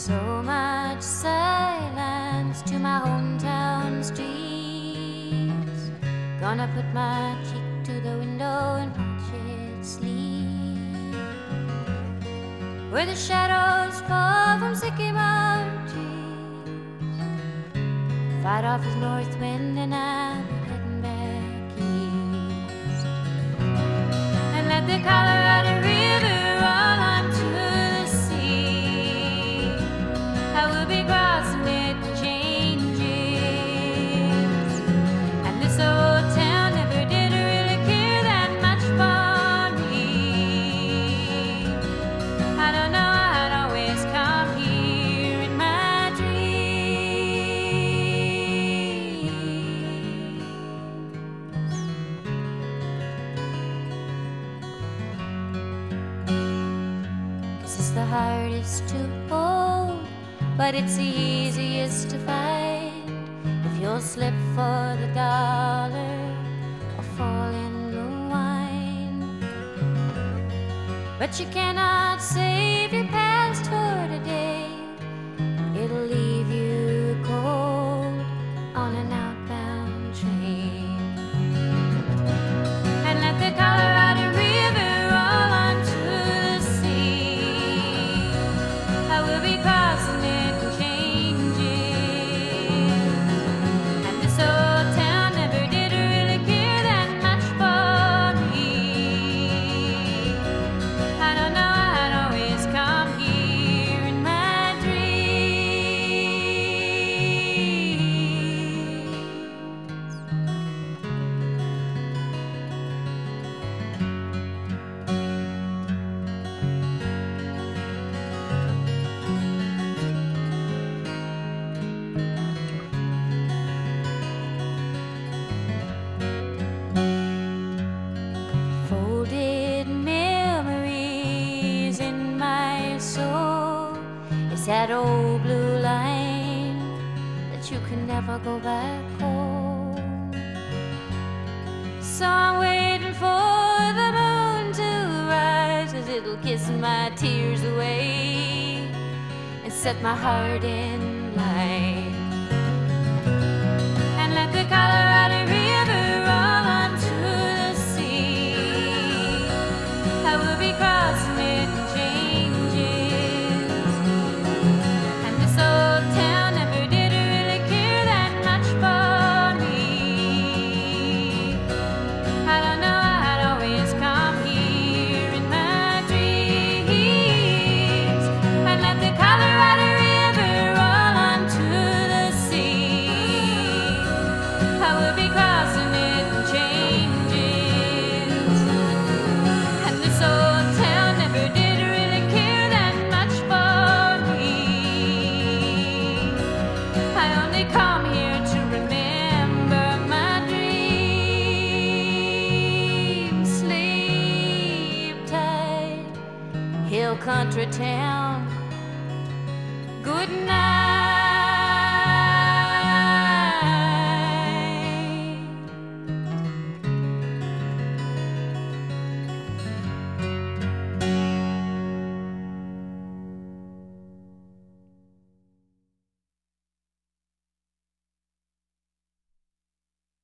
So much silence to my hometown streets. Gonna put my cheek to the window and watch it sleep. Where the shadows fall from sycamore trees. Fight off his north wind and I'm heading back east. And let the Colorado River roll onto the sea. I will be crossing it and changes. And this old town never did really care that much for me. I don't know, I'd always come here in my dreams. 'Cause it's the hardest to hold, but it's the easiest to find. If you'll slip for the dollar or fall in the wine. But you cannot save your past for today. It'll leave you cold on an outbound train. And let the Colorado River roll onto the sea. I will be crossing it and changing. And this old town never did really care that much for me. I don't know, I'd always come here in my dreams. Folded memories in my soul. It's that old blue line that you can never go back home. So I'm waiting for the moon to rise, 'cause it'll kiss my tears away and set my heart in line. And let the Colorado River roll onto the sea. I will be crossing it and changes. And this old town never did really care that much for me. I don't know, I'd always come here in my dreams. And let the Colorado River roll onto the sea. I will be crossing it and changes. And this old town never did really care that much for me. I only come here to remember my dreams. Sleep tight, hill country town. Good night.